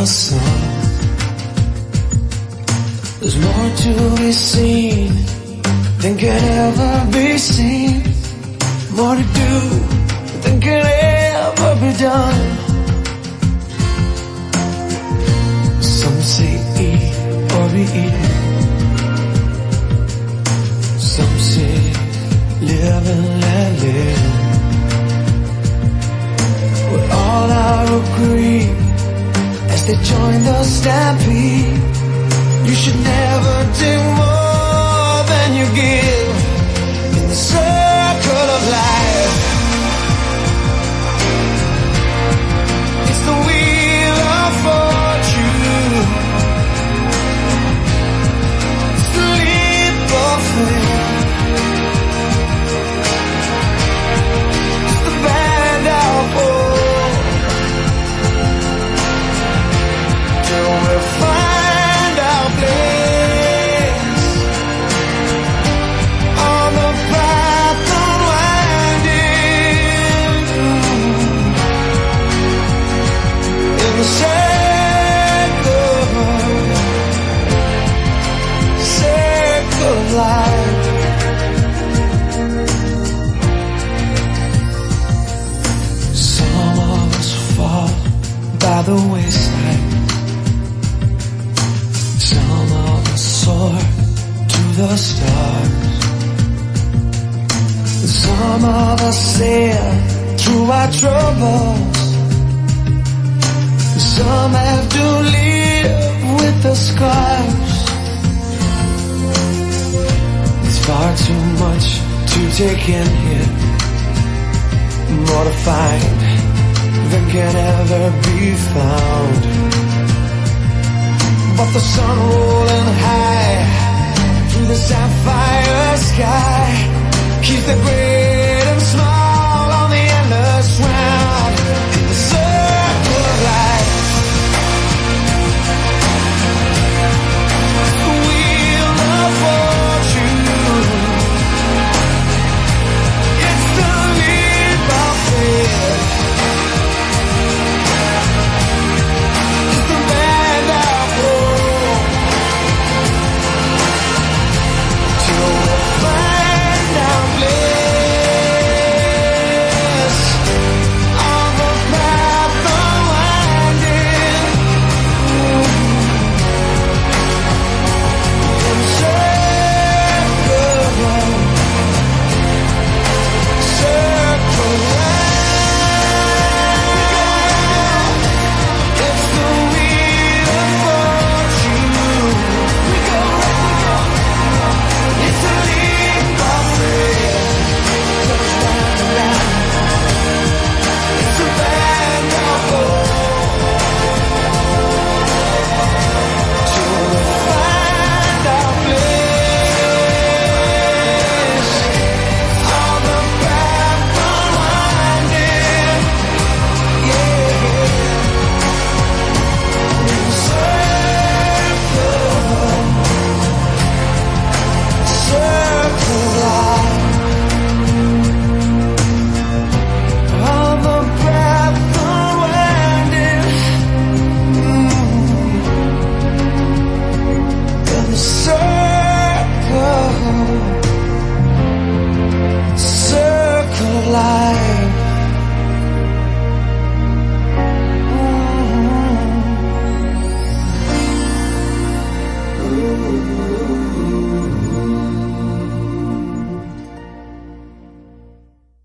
the sun. There's more to be seen than can ever be seen. More to do than can ever be done. Some say eat or be eaten. Some say live and let live. We're all out of greed as they join the stampede. You should never take more than you give in the circle of life. It's the wheel of fortune. It's the leap of faith. It's the band of hope. Till we find our place on the path unwinding in the circle of life. Some of us fall by the wayside. Some of us soar to the stars. Some of us sail through our troubles. Some have to live with the scars. It's far too much to take in here. More to find than can ever be found. But the sun rolling high through the sapphire sky keeps the gray